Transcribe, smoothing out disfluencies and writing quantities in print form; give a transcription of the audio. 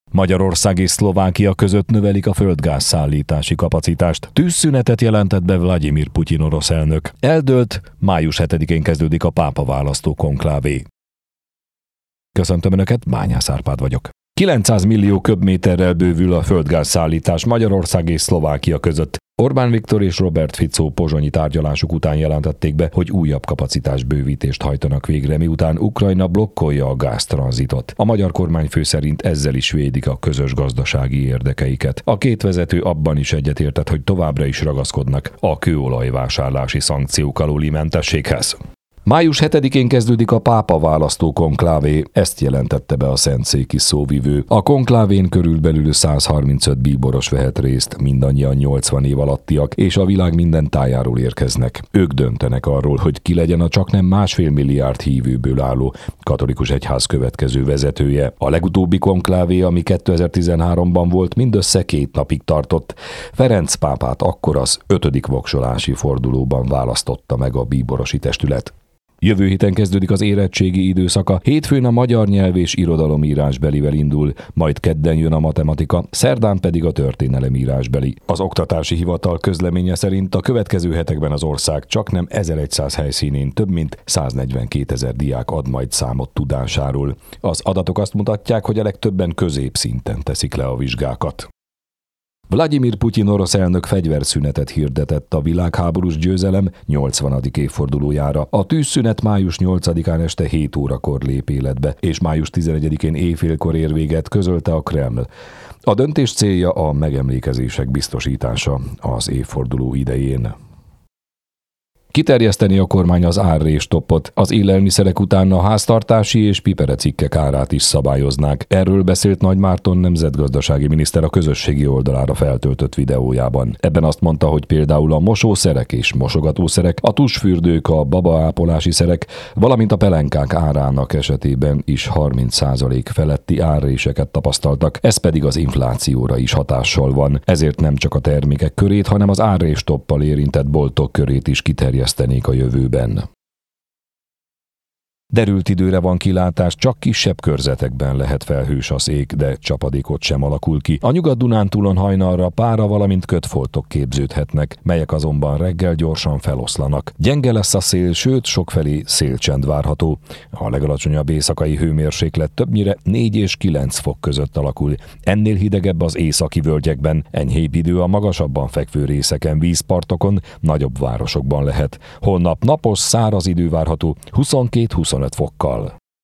Magyarország és Szlovákia között növelik a földgáz szállítási kapacitást. Tűzszünetet jelentett be Vlagyimir Putyin orosz elnök. Eldőlt, május 7-én kezdődik a pápa választó konklávé. Köszöntöm Önöket, Bányász Árpád vagyok. 900 millió köbméterrel bővül a földgáz szállítás Magyarország és Szlovákia között. Orbán Viktor és Robert Fico pozsonyi tárgyalásuk után jelentették be, hogy újabb kapacitásbővítést hajtanak végre, miután Ukrajna blokkolja a gáztranzitot. A magyar kormányfő szerint ezzel is védik a közös gazdasági érdekeiket. A két vezető abban is egyetértett, hogy továbbra is ragaszkodnak a kőolajvásárlási szankciók alóli mentességhez. Május 7-én kezdődik a pápa választó konklávé, ezt jelentette be a szentszéki szóvivő. A konklávén körülbelül 135 bíboros vehet részt, mindannyian 80 év alattiak, és a világ minden tájáról érkeznek. Ők döntenek arról, hogy ki legyen a csaknem 1,5 milliárd hívőből álló katolikus egyház következő vezetője. A legutóbbi konklávé, ami 2013-ban volt, mindössze 2 napig tartott. Ferenc pápát akkor az 5. voksolási fordulóban választotta meg a bíborosi testület. Jövő héten kezdődik az érettségi időszaka, hétfőn a magyar nyelv és irodalom írásbelivel indul, majd kedden jön a matematika, szerdán pedig a történelem írásbeli. Az oktatási hivatal közleménye szerint a következő hetekben az ország csaknem 1100 helyszínén több mint 142 000 diák ad majd számot tudásáról. Az adatok azt mutatják, hogy a legtöbben középszinten teszik le a vizsgákat. Vlagyimir Putyin orosz elnök fegyverszünetet hirdetett a világháborús győzelem 80. évfordulójára. A tűzszünet május 8-án este 7 órakor lép életbe, és május 11-én éjfélkor ér véget, közölte a Kreml. A döntés célja a megemlékezések biztosítása az évforduló idején. Kiterjeszteni a kormány az árréstoppot, az élelmiszerek után a háztartási és piperecikkek árát is szabályoznák. Erről beszélt Nagy Márton nemzetgazdasági miniszter a közösségi oldalára feltöltött videójában. Ebben azt mondta, hogy például a mosószerek és mosogatószerek, a tusfürdők, a babaápolási szerek, valamint a pelenkák árának esetében is 30% feletti árréseket tapasztaltak, ez pedig az inflációra is hatással van. Ezért nem csak a termékek körét, hanem az árréstoppal érintett boltok körét is kiterjesztenék a jövőben. Derült időre van kilátás, csak kisebb körzetekben lehet felhős az ég, de csapadékot sem alakul ki. A Nyugat-Dunántúlon hajnalra pára, valamint kötfoltok képződhetnek, melyek azonban reggel gyorsan feloszlanak. Gyenge lesz a szél, sőt sokfelé szélcsend várható. A legalacsonyabb éjszakai hőmérséklet többnyire 4 és 9 fok között alakul. Ennél hidegebb az északi völgyekben, enyhébb idő a magasabban fekvő részeken, vízpartokon, nagyobb városokban lehet. Holnap napos, száraz idő várható 22-25 fokkal.